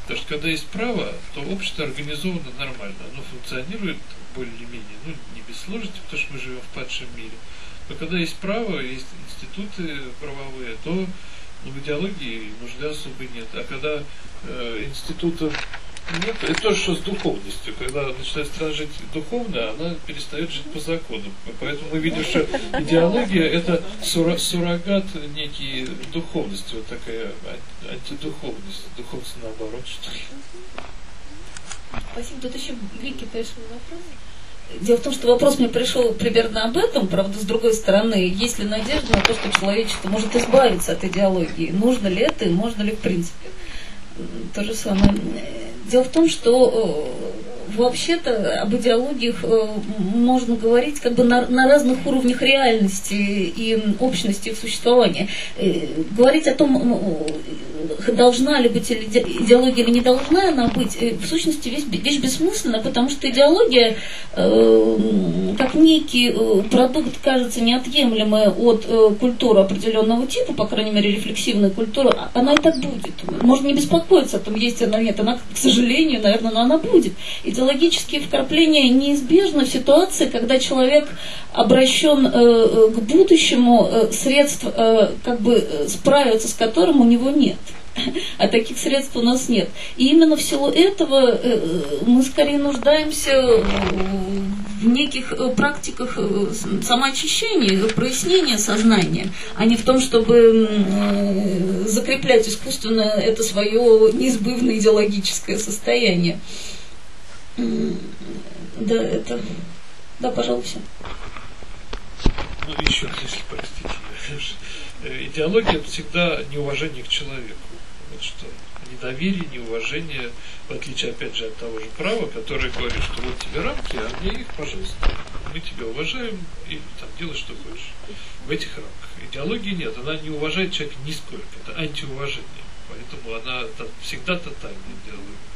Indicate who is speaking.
Speaker 1: Потому что когда есть право, то общество организовано нормально, оно функционирует более-менее, ну, не без сложности, потому что мы живем в падшем мире. Но когда есть право, есть институты правовые, то в идеологии нужды особо нет. А когда институтов нет, это то же, что с духовностью. Когда начинает страна жить духовно, она перестает жить по закону. Поэтому мы видим, что идеология – это суррогат некий духовности, вот такая антидуховность. Духовность наоборот, что ли.
Speaker 2: Спасибо. Тут еще Вики пришел вопрос. Дело в том, что вопрос мне пришел примерно об этом, правда, с другой стороны, есть ли надежда на то, что человечество может избавиться от идеологии? Нужно ли это и можно ли в принципе? То же самое. Дело в том, что вообще-то об идеологиях можно говорить как бы на разных уровнях реальности и общности их существования. Говорить о том, должна ли быть идеология или не должна она быть, в сущности вещь бессмысленна, потому что идеология, как некий продукт, кажется, неотъемлемый от культуры определенного типа, по крайней мере, рефлексивной культуры, она и так будет. Можно не беспокоиться о том, есть она, нет, она, к сожалению, наверное, но она будет. Идеологические вкрапления неизбежны в ситуации, когда человек обращен к будущему, средств как бы справиться с которым у него нет. А таких средств у нас нет. И именно в силу этого мы скорее нуждаемся в неких практиках самоочищения, прояснения сознания, а не в том, чтобы закреплять искусственно это свое неизбывное идеологическое состояние. Да, это... Да, пожалуйста.
Speaker 1: Ну, еще, если простите. Идеология – это всегда неуважение к человеку. Вот что. Недоверие, неуважение, в отличие, опять же, от того же права, которое говорит, что вот тебе рамки, а мне их, пожалуйста. Мы тебя уважаем и там делай, что хочешь. В этих рамках. Идеологии нет, она не уважает человека нисколько. Это антиуважение. Поэтому она там всегда тотальная идеология.